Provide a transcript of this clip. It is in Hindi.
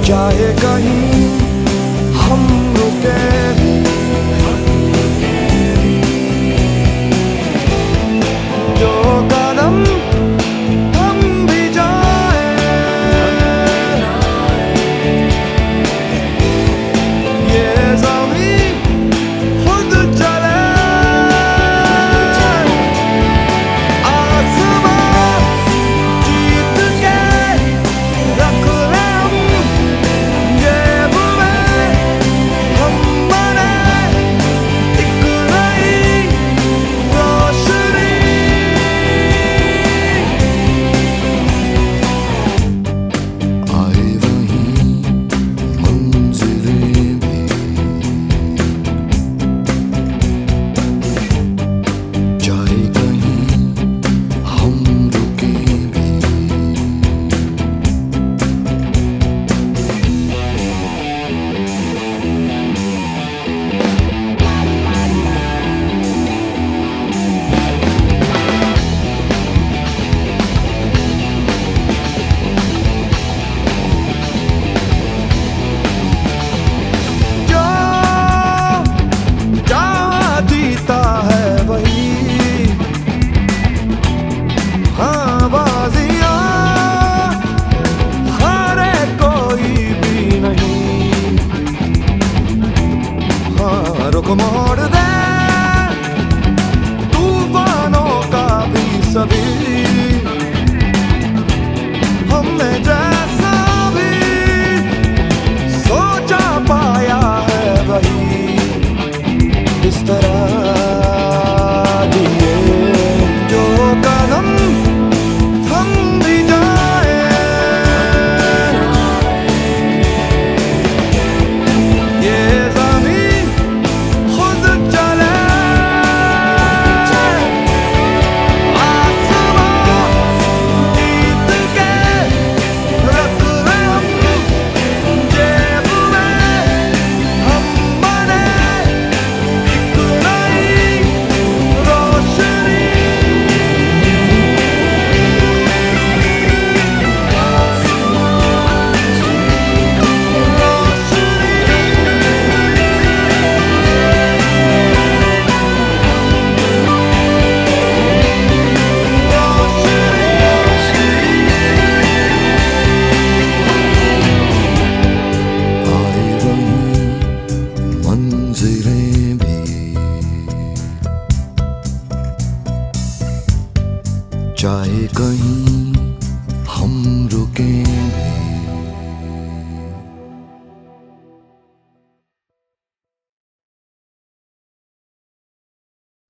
चाहे कहीं हम रुके भी, जो कदम हम भी जाए, ये ज़मीं खुद चले, आसमां जीत के रख ले हम जेब में, हम बने एक नई रोशनी। आए वहीं मंजिलें भी, चाहे कहीं हम रुके भी, जो जहाँ जीता है वही, हाँ बाजियाँ हारे कोई भी नहीं, हाँ रुख मोड़ दे तूफानों का भी सभी, हमें